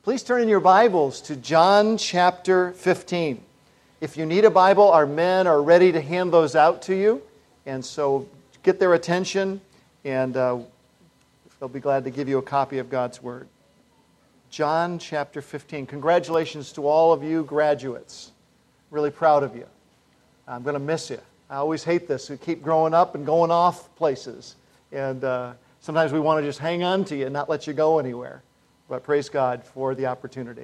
Please turn in your Bibles to John chapter 15. If you need a Bible, our men are ready to hand those out to you. And so get their attention, and they'll be glad to give you a copy of God's Word. John chapter 15. Congratulations to all of you graduates. Really proud of you. I'm going to miss you. I always hate this. We keep growing up and going off places. And sometimes we want to just hang on to you and not let you go anywhere. But praise God for the opportunity.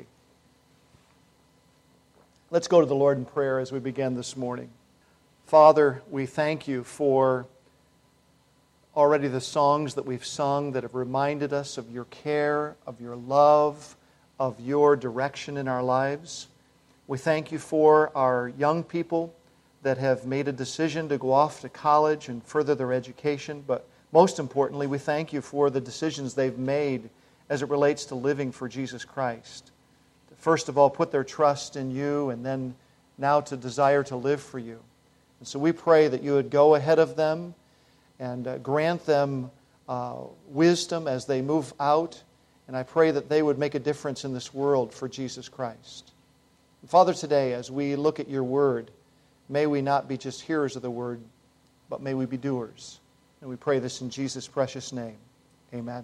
Let's go to the Lord in prayer as we begin this morning. Father, we thank you for already the songs that we've sung that have reminded us of your care, of your love, of your direction in our lives. We thank you for our young people that have made a decision to go off to college and further their education. But most importantly, we thank you for the decisions they've made as it relates to living for Jesus Christ. First of all, put their trust in you, and then now to desire to live for you. And so we pray that you would go ahead of them and grant them wisdom as they move out. And I pray that they would make a difference in this world for Jesus Christ. And Father, today, as we look at your word, may we not be just hearers of the word, but may we be doers. And we pray this in Jesus' precious name. Amen.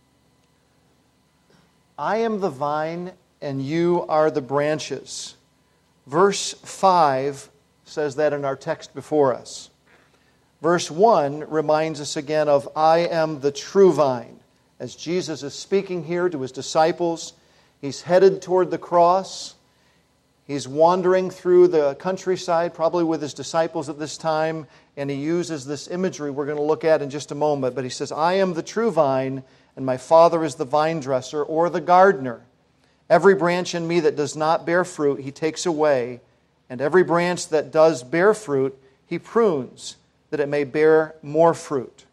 I am the vine, and you are the branches. Verse 5 says that in our text before us. Verse 1 reminds us again of I am the true vine. As Jesus is speaking here to his disciples, he's headed toward the cross. He's wandering through the countryside, probably with his disciples at this time, and he uses this imagery we're going to look at in just a moment. But he says, I am the true vine, and my Father is the vine dresser or the gardener. Every branch in me that does not bear fruit, he takes away, and every branch that does bear fruit, he prunes, that it may bear more fruit.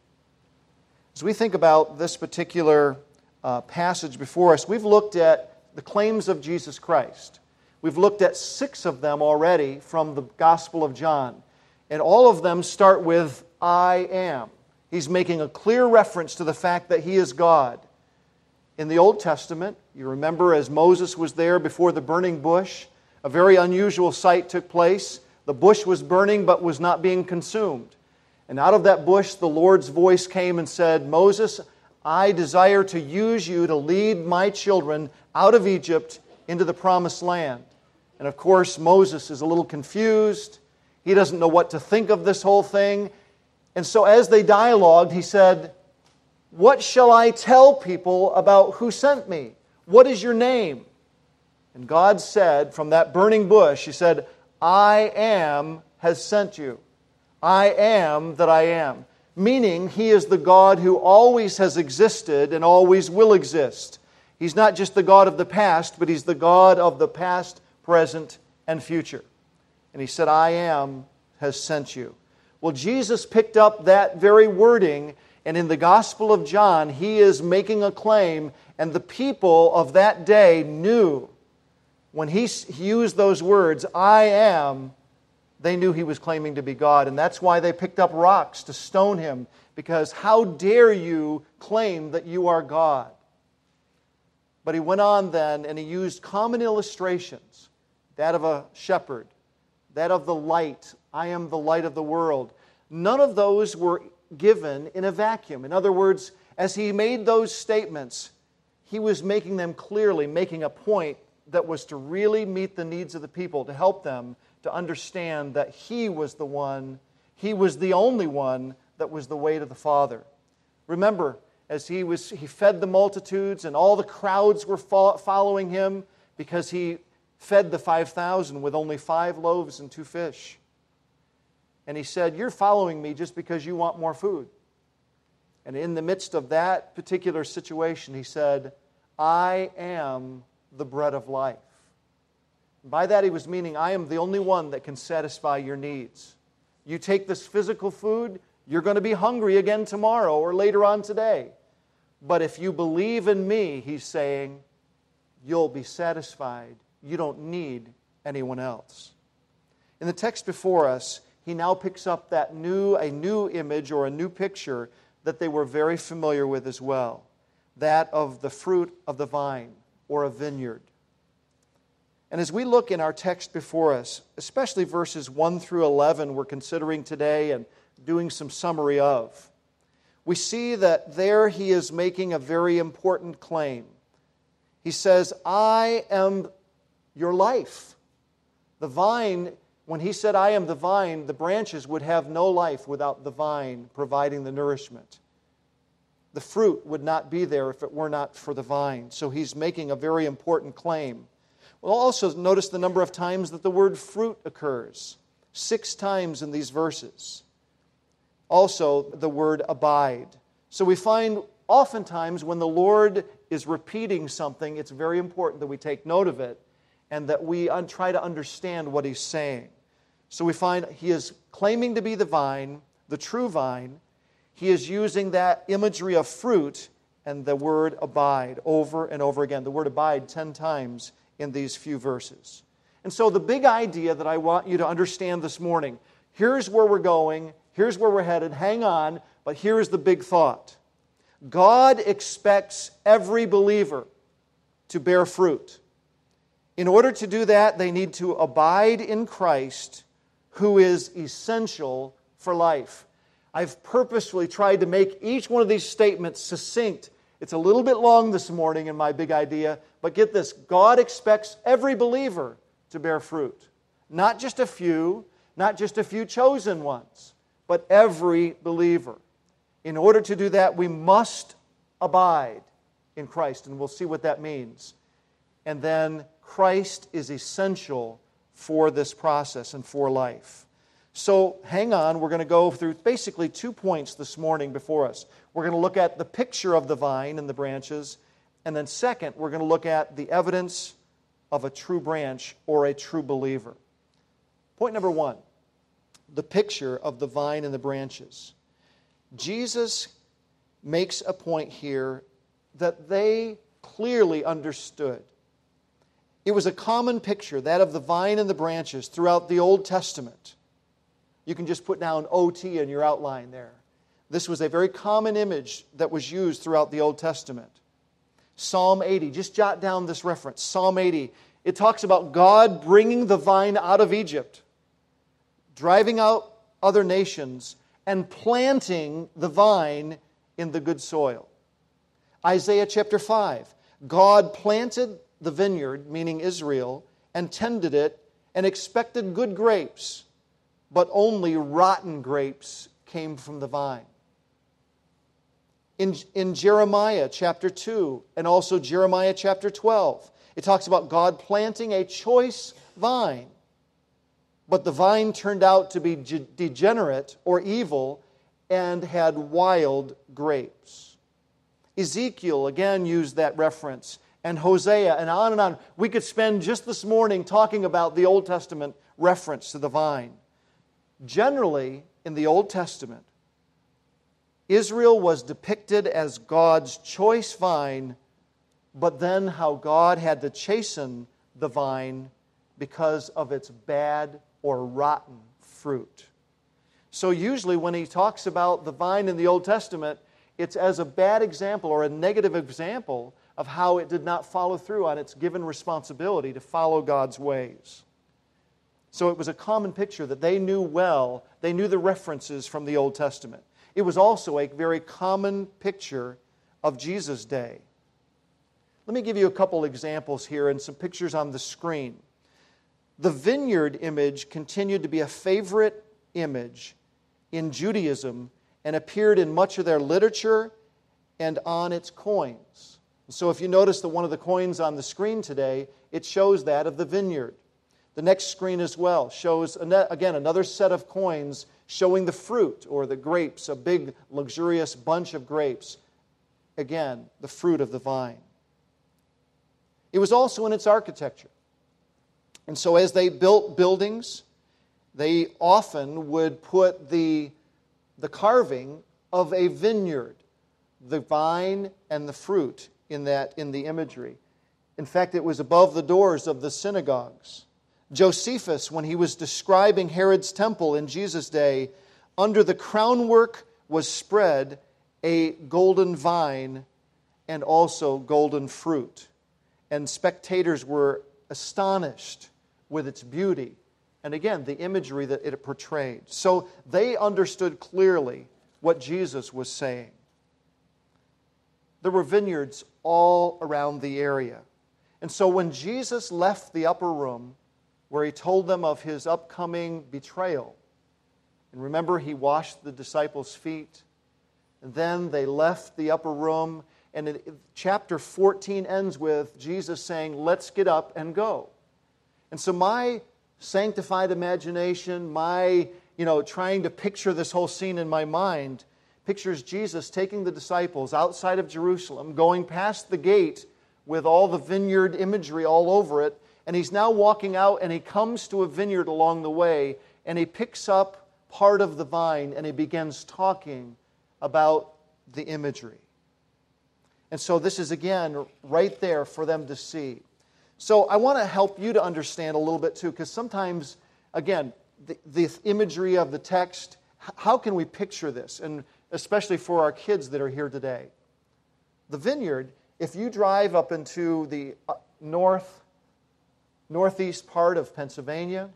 As we think about this particular passage before us, we've looked at the claims of Jesus Christ. We've looked at 6 of them already from the Gospel of John, and all of them start with I am. He's making a clear reference to the fact that he is God. In the Old Testament, you remember as Moses was there before the burning bush, a very unusual sight took place. The bush was burning but was not being consumed. And out of that bush, the Lord's voice came and said, Moses, I desire to use you to lead my children out of Egypt into the promised land. And of course, Moses is a little confused. He doesn't know what to think of this whole thing. And so as they dialogued, he said, what shall I tell people about who sent me? What is your name? And God said from that burning bush, he said, I am has sent you. I am that I am. Meaning he is the God who always has existed and always will exist. He's not just the God of the past, but he's the God of the past, present, and future. And he said, I am has sent you. Well, Jesus picked up that very wording, and in the Gospel of John, he is making a claim, and the people of that day knew when he used those words, I am, they knew he was claiming to be God. And that's why they picked up rocks to stone him, because how dare you claim that you are God? But he went on then, and he used common illustrations, that of a shepherd, that of the light, I am the light of the world. None of those were given in a vacuum. In other words, as he made those statements, he was making them clearly, making a point that was to really meet the needs of the people, to help them to understand that he was the one, he was the only one that was the way to the Father. Remember, as he fed the multitudes and all the crowds were following him because he fed the 5,000 with only 5 loaves and 2 fish. And he said, you're following me just because you want more food. And in the midst of that particular situation, he said, I am the bread of life. And by that he was meaning, I am the only one that can satisfy your needs. You take this physical food, you're going to be hungry again tomorrow or later on today. But if you believe in me, he's saying, you'll be satisfied. You don't need anyone else. In the text before us, he now picks up a new image or a new picture that they were very familiar with as well. That of the fruit of the vine. or a vineyard. And as we look in our text before us, especially verses 1 through 11 we're considering today and doing some summary of, we see that there he is making a very important claim. He says, I am your life. The vine, when he said, I am the vine, the branches would have no life without the vine providing the nourishment. The fruit would not be there if it were not for the vine. So he's making a very important claim. We'll also notice the number of times that the word fruit occurs. 6 times in these verses. Also, the word abide. So we find oftentimes when the Lord is repeating something, it's very important that we take note of it and that we try to understand what he's saying. So we find he is claiming to be the vine, the true vine. He is using that imagery of fruit and the word abide over and over again. The word abide 10 times in these few verses. And so the big idea that I want you to understand this morning, here's where we're going, here's where we're headed, hang on, but here's the big thought. God expects every believer to bear fruit. In order to do that, they need to abide in Christ, who is essential for life. I've purposefully tried to make each one of these statements succinct. It's a little bit long this morning in my big idea, but get this, God expects every believer to bear fruit. Not just a few chosen ones, but every believer. In order to do that, we must abide in Christ, and we'll see what that means. And then Christ is essential for this process and for life. So hang on, we're going to go through basically 2 points this morning before us. We're going to look at the picture of the vine and the branches, and then second, we're going to look at the evidence of a true branch or a true believer. Point number 1, the picture of the vine and the branches. Jesus makes a point here that they clearly understood. It was a common picture, that of the vine and the branches, throughout the Old Testament. You can just put down OT in your outline there. This was a very common image that was used throughout the Old Testament. Psalm 80, just jot down this reference. Psalm 80, it talks about God bringing the vine out of Egypt, driving out other nations, and planting the vine in the good soil. Isaiah chapter 5, God planted the vineyard, meaning Israel, and tended it, and expected good grapes, but only rotten grapes came from the vine. In Jeremiah chapter 2 and also Jeremiah chapter 12, it talks about God planting a choice vine, but the vine turned out to be degenerate or evil and had wild grapes. Ezekiel again used that reference, and Hosea, and on and on. We could spend just this morning talking about the Old Testament reference to the vine. Generally, in the Old Testament, Israel was depicted as God's choice vine, but then how God had to chasten the vine because of its bad or rotten fruit. So usually when he talks about the vine in the Old Testament, it's as a bad example or a negative example of how it did not follow through on its given responsibility to follow God's ways. So it was a common picture that they knew well. They knew the references from the Old Testament. It was also a very common picture of Jesus' day. Let me give you a couple examples here and some pictures on the screen. The vineyard image continued to be a favorite image in Judaism and appeared in much of their literature and on its coins. So if you notice that one of the coins on the screen today, it shows that of the vineyard. The next screen as well shows, again, another set of coins showing the fruit or the grapes, a big, luxurious bunch of grapes. Again, the fruit of the vine. It was also in its architecture. And so as they built buildings, they often would put the carving of a vineyard, the vine and the fruit in the imagery. In fact, it was above the doors of the synagogues. Josephus, when he was describing Herod's temple in Jesus' day, under the crownwork was spread a golden vine and also golden fruit. and spectators were astonished with its beauty. And again, the imagery that it portrayed. So they understood clearly what Jesus was saying. There were vineyards all around the area. And so when Jesus left the upper room, where he told them of his upcoming betrayal, and remember, he washed the disciples' feet, and then they left the upper room, and chapter 14 ends with Jesus saying, let's get up and go. And so my sanctified imagination, my trying to picture this whole scene in my mind, pictures Jesus taking the disciples outside of Jerusalem, going past the gate with all the vineyard imagery all over it, and he's now walking out, and he comes to a vineyard along the way, and he picks up part of the vine, and he begins talking about the imagery. And so this is, again, right there for them to see. So I want to help you to understand a little bit too, because sometimes, again, the imagery of the text, how can we picture this? And especially for our kids that are here today. The vineyard, if you drive up into the northeast part of Pennsylvania,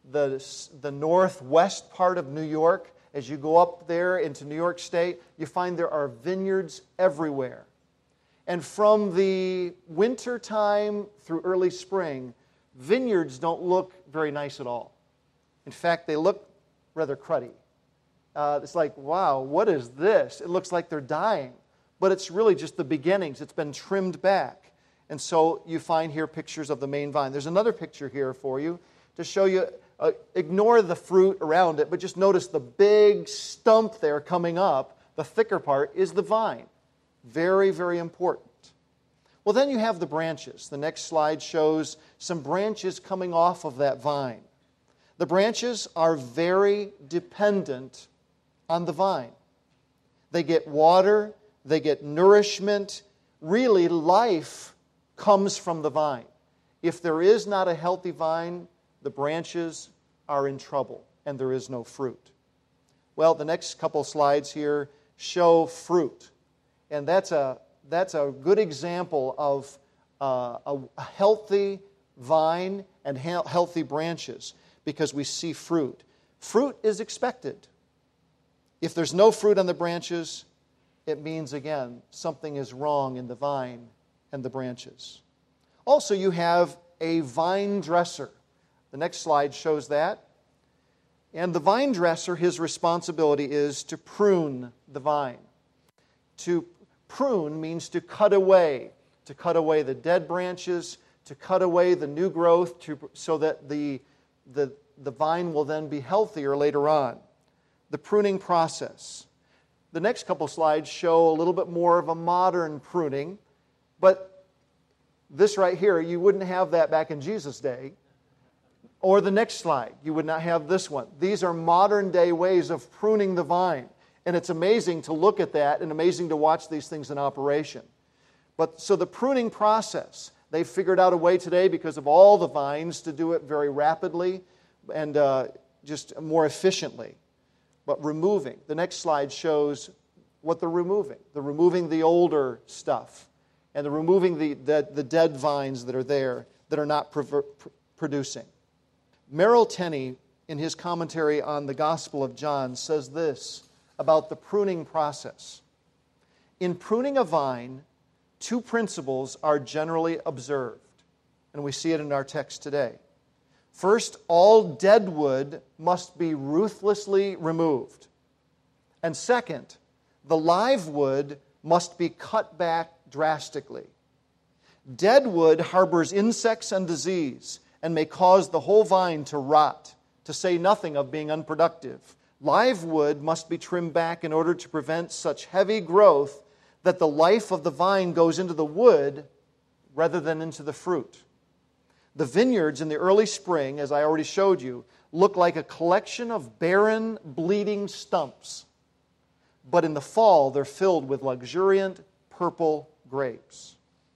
the northwest part of New York, as you go up there into New York State, you find there are vineyards everywhere. And from the winter time through early spring, vineyards don't look very nice at all. In fact, they look rather cruddy. It's like, wow, what is this? It looks like they're dying. But it's really just the beginnings. It's been trimmed back. And so you find here pictures of the main vine. There's another picture here for you to show you, ignore the fruit around it, but just notice the big stump there coming up. The thicker part is the vine. Very, very important. Well, then you have the branches. The next slide shows some branches coming off of that vine. The branches are very dependent on the vine. They get water, they get nourishment. Really, life comes from the vine. If there is not a healthy vine, the branches are in trouble and there is no fruit. Well, the next couple slides here show fruit. And that's a good example of a healthy vine and healthy branches, because we see fruit. Fruit is expected. If there's no fruit on the branches, it means, again, something is wrong in the vine and the branches. Also, you have a vine dresser. The next slide shows that. And the vine dresser, his responsibility is to prune the vine. To prune means to cut away the dead branches, to cut away the new growth so that the vine will then be healthier later on. The pruning process. The next couple slides show a little bit more of a modern pruning, but this right here, you wouldn't have that back in Jesus' day. Or the next slide, you would not have this one. These are modern day ways of pruning the vine. And it's amazing to look at that and amazing to watch these things in operation. But so the pruning process, they've figured out a way today because of all the vines to do it very rapidly and just more efficiently. But removing, the next slide shows what they're removing. They're removing the older stuff and they're removing the dead vines that are there that are not producing. Merrill Tenney, in his commentary on the Gospel of John, says this about the pruning process. In pruning a vine, two principles are generally observed, and we see it in our text today. First, all dead wood must be ruthlessly removed. And second, the live wood must be cut back drastically. Dead wood harbors insects and disease and may cause the whole vine to rot, to say nothing of being unproductive. Live wood must be trimmed back in order to prevent such heavy growth that the life of the vine goes into the wood rather than into the fruit. The vineyards in the early spring, as I already showed you, look like a collection of barren, bleeding stumps. But in the fall, they're filled with luxuriant purple grapes.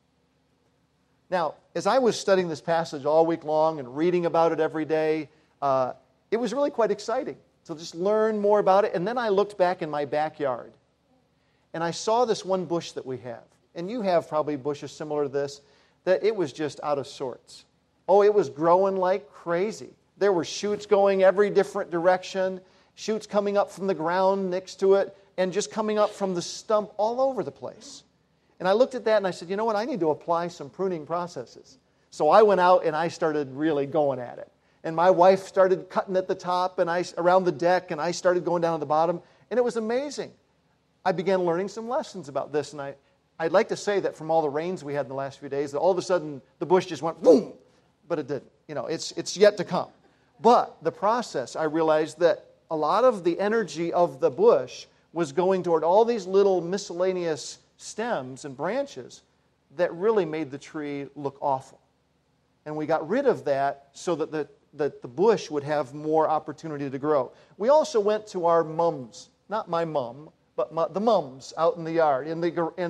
Now, as I was studying this passage all week long and reading about it every day, it was really quite exciting to just learn more about it. And then I looked back in my backyard, and I saw this one bush that we have. And you have probably bushes similar to this. that it was just out of sorts. Oh, it was growing like crazy. There were shoots going every different direction, shoots coming up from the ground next to it, and just coming up from the stump all over the place. And I looked at that and I said, you know what, I need to apply some pruning processes. So I went out and I started really going at it. And my wife started cutting at the top and around the deck, and I started going down at the bottom, and it was amazing. I began learning some lessons about this, and I'd like to say that from all the rains we had in the last few days, that all of a sudden the bush just went boom, but it didn't. You know, it's yet to come. But the process, I realized that a lot of the energy of the bush was going toward all these little miscellaneous stems and branches that really made the tree look awful. And we got rid of that so that the bush would have more opportunity to grow. We also went to our mums, not my mum, but the mums out in the yard, in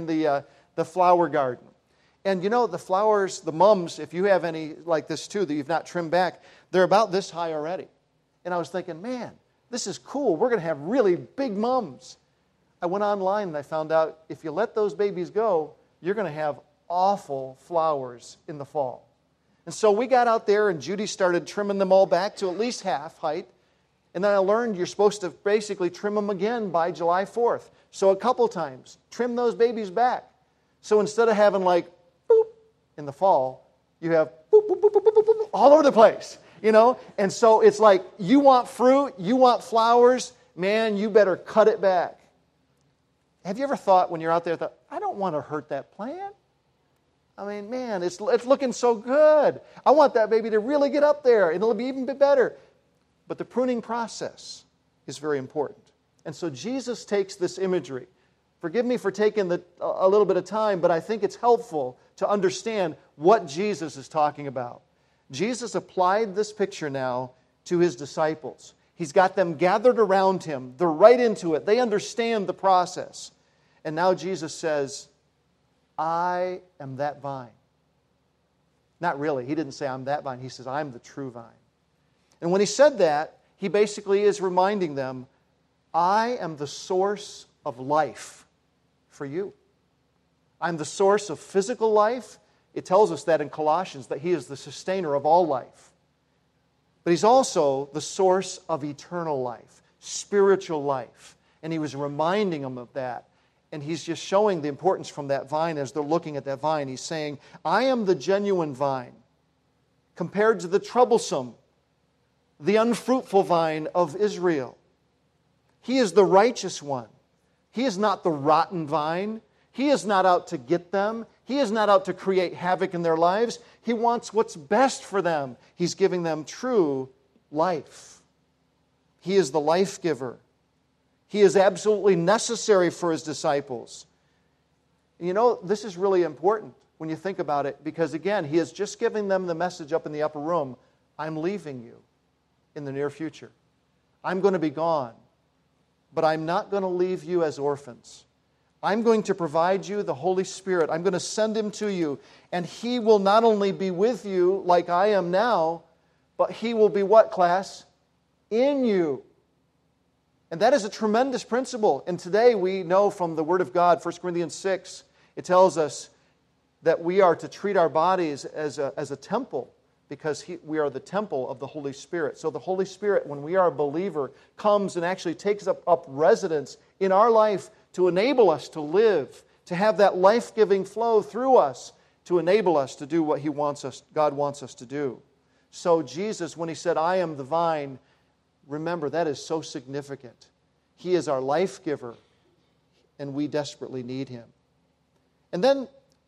the flower garden. And you know, the flowers, the mums, if you have any like this too that you've not trimmed back, they're about this high already. And I was thinking, man, this is cool. We're going to have really big mums. I went online and I found out if you let those babies go, you're going to have awful flowers in the fall. And so we got out there and Judy started trimming them all back to at least half height. And then I learned you're supposed to basically trim them again by July 4th. So a couple times, trim those babies back. So instead of having like, boop, in the fall, you have boop, boop, boop, boop, boop, boop, boop, all over the place, you know? And so it's like, you want fruit, you want flowers, man, you better cut it back. Have you ever thought when you're out there, I don't want to hurt that plant? I mean, man, it's looking so good. I want that baby to really get up there, and it'll be even bit better. But the pruning process is very important. And so Jesus takes this imagery. Forgive me for taking a little bit of time, but I think it's helpful to understand what Jesus is talking about. Jesus applied this picture now to his disciples. He's got them gathered around him. They're right into it. They understand the process. And now Jesus says, I am that vine. Not really. He didn't say I'm that vine. He says, I'm the true vine. And when he said that, he basically is reminding them, I am the source of life for you. I'm the source of physical life. It tells us that in Colossians, that he is the sustainer of all life. But he's also the source of eternal life, spiritual life. And he was reminding them of that. And he's just showing the importance from that vine as they're looking at that vine. He's saying, I am the genuine vine compared to the troublesome, the unfruitful vine of Israel. He is the righteous one. He is not the rotten vine. He is not out to get them. He is not out to create havoc in their lives. He wants what's best for them. He's giving them true life. He is the life giver. He is absolutely necessary for his disciples. You know, this is really important when you think about it, because again, he is just giving them the message up in the upper room, I'm leaving you in the near future. I'm going to be gone, but I'm not going to leave you as orphans. I'm going to provide you the Holy Spirit. I'm going to send him to you, and he will not only be with you like I am now, but he will be what, class? In you. And that is a tremendous principle. And today we know from the Word of God, 1 Corinthians 6, it tells us that we are to treat our bodies as a temple, because we are the temple of the Holy Spirit. So the Holy Spirit, when we are a believer, comes and actually takes up residence in our life to enable us to live, to have that life-giving flow through us, to enable us to do what God wants us to do. So Jesus, when he said, I am the vine, remember, that is so significant. He is our life giver, and we desperately need him. And then,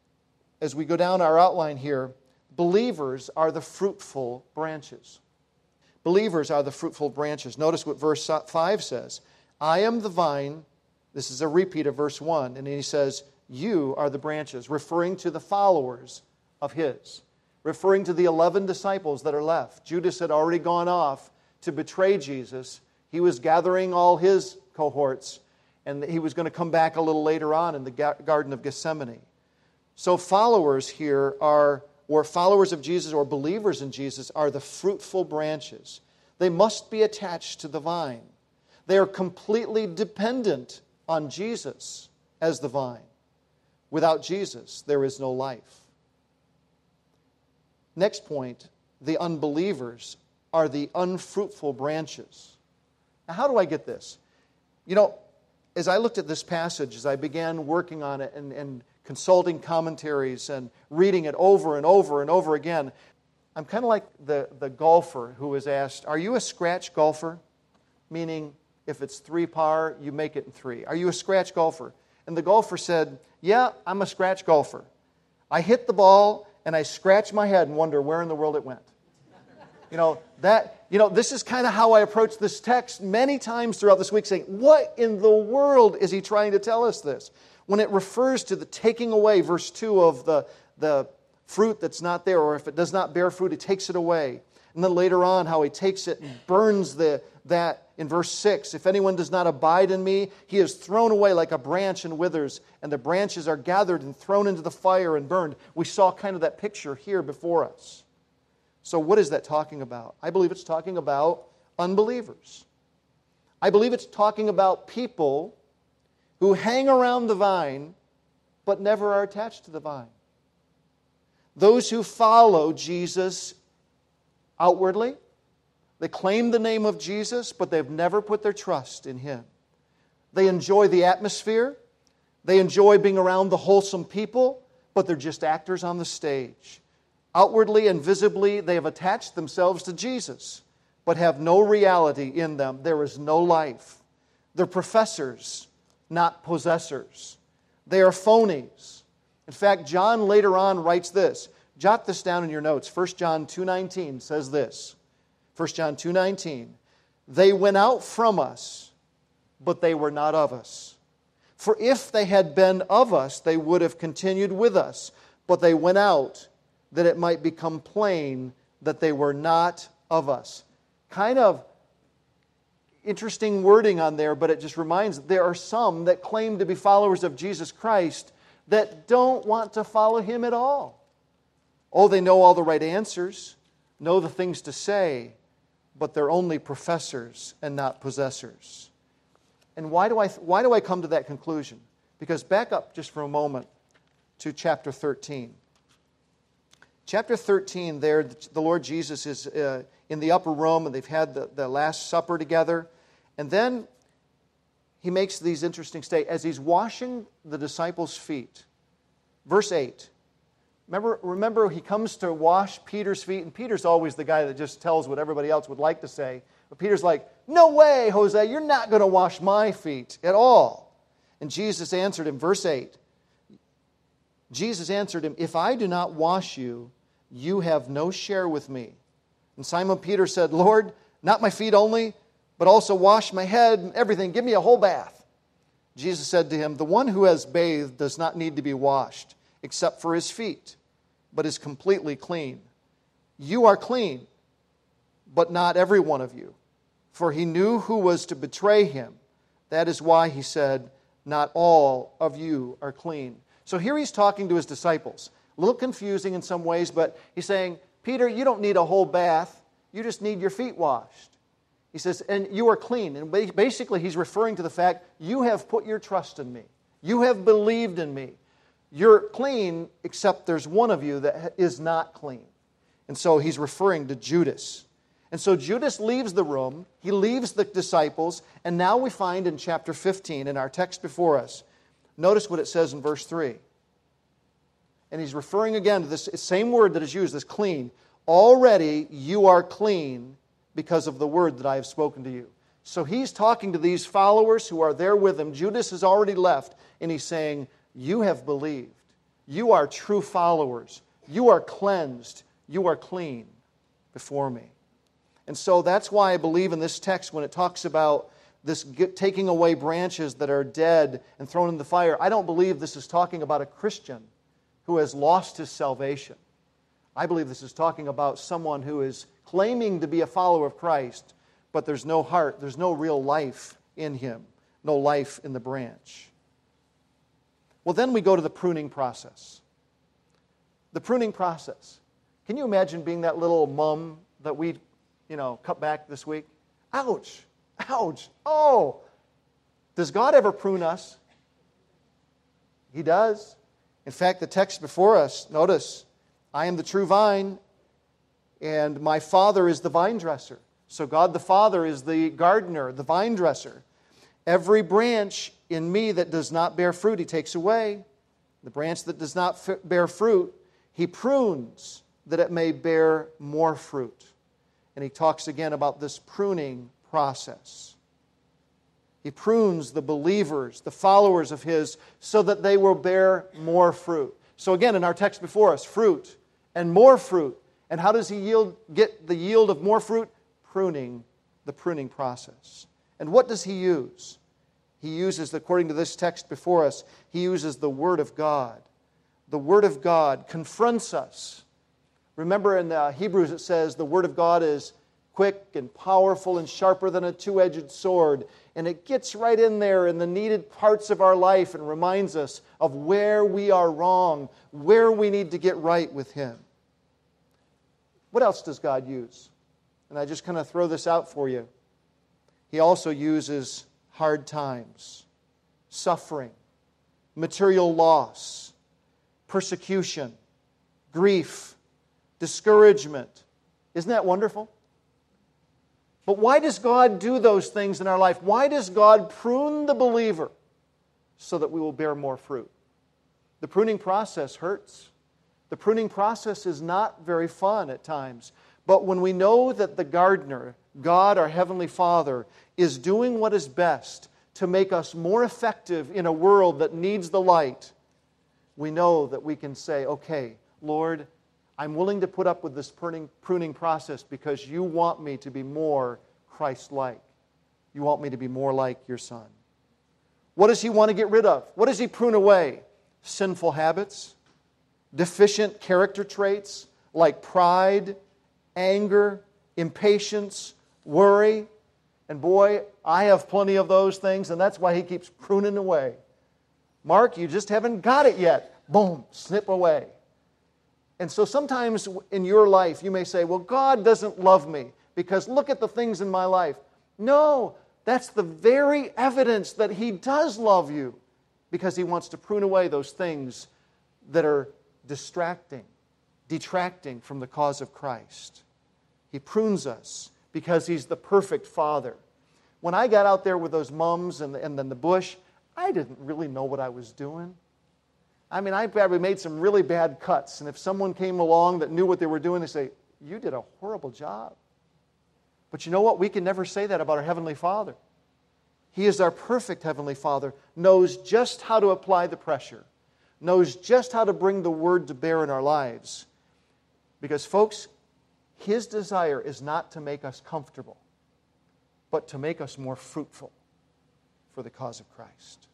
as we go down our outline here, believers are the fruitful branches. Believers are the fruitful branches. Notice what verse 5 says. I am the vine. This is a repeat of verse 1. And then he says, you are the branches, referring to the followers of his, referring to the 11 disciples that are left. Judas had already gone off to betray Jesus. He was gathering all his cohorts, and he was going to come back a little later on in the Garden of Gethsemane. So followers here are, or followers of Jesus or believers in Jesus, are the fruitful branches. They must be attached to the vine. They are completely dependent on Jesus as the vine. Without Jesus, there is no life. Next point, the unbelievers are the unfruitful branches. Now, how do I get this? You know, as I looked at this passage, as I began working on it and consulting commentaries and reading it over and over and over again, I'm kind of like the golfer who was asked, are you a scratch golfer? Meaning, if it's 3 par, you make it in 3. Are you a scratch golfer? And the golfer said, yeah, I'm a scratch golfer. I hit the ball and I scratch my head and wonder where in the world it went. This is kind of how I approach this text many times throughout this week, saying, what in the world is he trying to tell us this? When it refers to the taking away, verse 2 of the fruit that's not there, or if it does not bear fruit, he takes it away. And then later on, how he takes it and burns that in verse 6. If anyone does not abide in me, he is thrown away like a branch and withers, and the branches are gathered and thrown into the fire and burned. We saw kind of that picture here before us. So what is that talking about? I believe it's talking about unbelievers. I believe it's talking about people who hang around the vine but never are attached to the vine. Those who follow Jesus outwardly, they claim the name of Jesus, but they've never put their trust in Him. They enjoy the atmosphere. They enjoy being around the wholesome people, but they're just actors on the stage. Outwardly and visibly, they have attached themselves to Jesus, but have no reality in them. There is no life. They're professors, not possessors. They are phonies. In fact, John later on writes this. Jot this down in your notes. 1 John 2:19 says this. 1 John 2:19. They went out from us, but they were not of us. For if they had been of us, they would have continued with us. But they went out, that it might become plain that they were not of us. Kind of interesting wording on there, but it just reminds there are some that claim to be followers of Jesus Christ that don't want to follow Him at all. Oh, they know all the right answers, know the things to say, but they're only professors and not possessors. And why do I come to that conclusion? Because back up just for a moment to chapter 13. Chapter 13 there, the Lord Jesus is in the upper room, and they've had the Last Supper together. And then He makes these interesting statements. As He's washing the disciples' feet, verse 8, Remember, He comes to wash Peter's feet, and Peter's always the guy that just tells what everybody else would like to say. But Peter's like, no way, Jose, you're not going to wash my feet at all. And Jesus answered him, verse 8, Jesus answered him, if I do not wash you, you have no share with me. And Simon Peter said, Lord, not my feet only, but also wash my head and everything. Give me a whole bath. Jesus said to him, the one who has bathed does not need to be washed, except for his feet, but is completely clean. You are clean, but not every one of you. For He knew who was to betray Him. That is why He said, not all of you are clean. So here He's talking to His disciples. A little confusing in some ways, but He's saying, Peter, you don't need a whole bath. You just need your feet washed. He says, and you are clean. And basically He's referring to the fact, you have put your trust in me. You have believed in me. You're clean, except there's one of you that is not clean. And so He's referring to Judas. And so Judas leaves the room, he leaves the disciples, and now we find in chapter 15, in our text before us, notice what it says in verse 3. And he's referring again to this same word that is used, this clean. Already you are clean because of the word that I have spoken to you. So he's talking to these followers who are there with him. Judas has already left, and he's saying, you have believed. You are true followers. You are cleansed. You are clean before me. And so that's why I believe in this text when it talks about this taking away branches that are dead and thrown in the fire. I don't believe this is talking about a Christian who has lost his salvation. I believe this is talking about someone who is claiming to be a follower of Christ, but there's no heart, there's no real life in him, no life in the branch. Well, then we go to the pruning process. The pruning process. Can you imagine being that little mum that we, cut back this week? Ouch! Ouch! Oh! Does God ever prune us? He does. In fact, the text before us, notice, I am the true vine, And my Father is the vine dresser. So God the Father is the gardener, the vine dresser. Every branch in me that does not bear fruit, He takes away. The branch that does not bear fruit, He prunes, that it may bear more fruit. And He talks again about this pruning process. He prunes the believers, the followers of His, so that they will bear more fruit. So again, in our text before us, fruit and more fruit. And how does He get the yield of more fruit? Pruning, the pruning process. And what does He use? He uses, according to this text before us, He uses the Word of God. The Word of God confronts us. Remember in Hebrews it says the Word of God is quick and powerful and sharper than a two-edged sword. And it gets right in there in the needed parts of our life and reminds us of where we are wrong, where we need to get right with Him. What else does God use? And I just kind of throw this out for you. He also uses hard times, suffering, material loss, persecution, grief, discouragement. Isn't that wonderful? But why does God do those things in our life? Why does God prune the believer so that we will bear more fruit? The pruning process hurts. The pruning process is not very fun at times. But when we know that the gardener, God, our Heavenly Father, is doing what is best to make us more effective in a world that needs the light, we know that we can say, okay, Lord, I'm willing to put up with this pruning process because you want me to be more Christ-like. You want me to be more like your Son. What does He want to get rid of? What does He prune away? Sinful habits, deficient character traits like pride, anger, impatience, worry. And boy, I have plenty of those things, and that's why He keeps pruning away. Mark, you just haven't got it yet. Boom, snip away. And so sometimes in your life you may say, well, God doesn't love me because look at the things in my life. No, that's the very evidence that He does love you because He wants to prune away those things that are distracting, detracting from the cause of Christ. He prunes us because He's the perfect Father. When I got out there with those mums and then the bush, I didn't really know what I was doing. I mean, I probably made some really bad cuts, and if someone came along that knew what they were doing, they'd say, you did a horrible job. But you know what? We can never say that about our Heavenly Father. He is our perfect Heavenly Father, knows just how to apply the pressure, knows just how to bring the Word to bear in our lives. Because, folks, His desire is not to make us comfortable, but to make us more fruitful for the cause of Christ.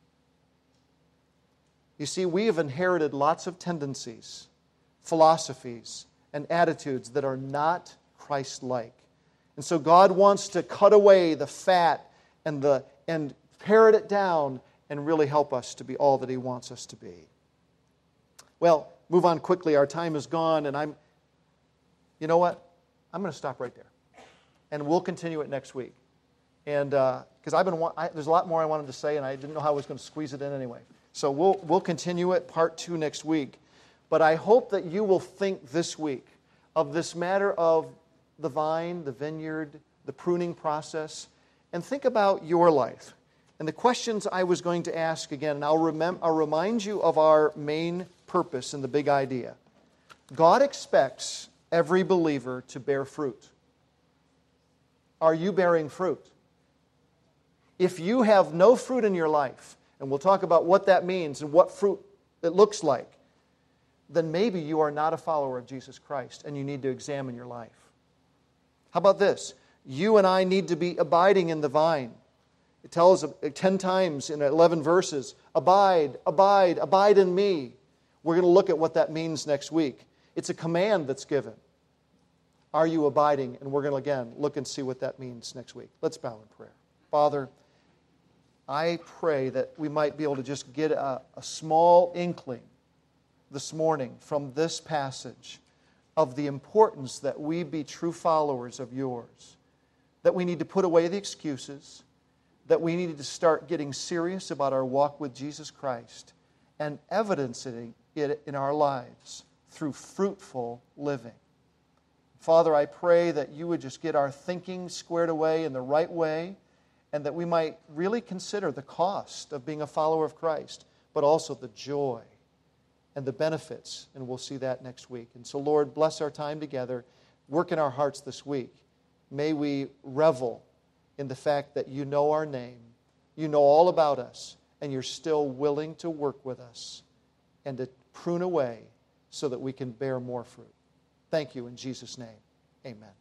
You see, we have inherited lots of tendencies, philosophies, and attitudes that are not Christ-like. And so God wants to cut away the fat and pare it down and really help us to be all that He wants us to be. Well, move on quickly. Our time is gone, and you know what? I'm going to stop right there. And we'll continue it next week. And because there's a lot more I wanted to say, and I didn't know how I was going to squeeze it in anyway. So we'll continue it, part 2, next week. But I hope that you will think this week of this matter of the vine, the vineyard, the pruning process, and think about your life. And the questions I was going to ask again, and I'll remind you of our main purpose and the big idea. God expects every believer to bear fruit. Are you bearing fruit? If you have no fruit in your life, and we'll talk about what that means and what fruit it looks like, then maybe you are not a follower of Jesus Christ and you need to examine your life. How about this? You and I need to be abiding in the vine. It tells 10 times in 11 verses, abide, abide, abide in me. We're going to look at what that means next week. It's a command that's given. Are you abiding? And we're going to, again, look and see what that means next week. Let's bow in prayer. Father, I pray that we might be able to just get a small inkling this morning from this passage of the importance that we be true followers of yours, that we need to put away the excuses, that we need to start getting serious about our walk with Jesus Christ and evidencing it in our lives through fruitful living. Father, I pray that you would just get our thinking squared away in the right way, and that we might really consider the cost of being a follower of Christ, but also the joy and the benefits, and we'll see that next week. And so, Lord, bless our time together. Work in our hearts this week. May we revel in the fact that you know our name, you know all about us, and you're still willing to work with us and to prune away so that we can bear more fruit. Thank you in Jesus' name. Amen.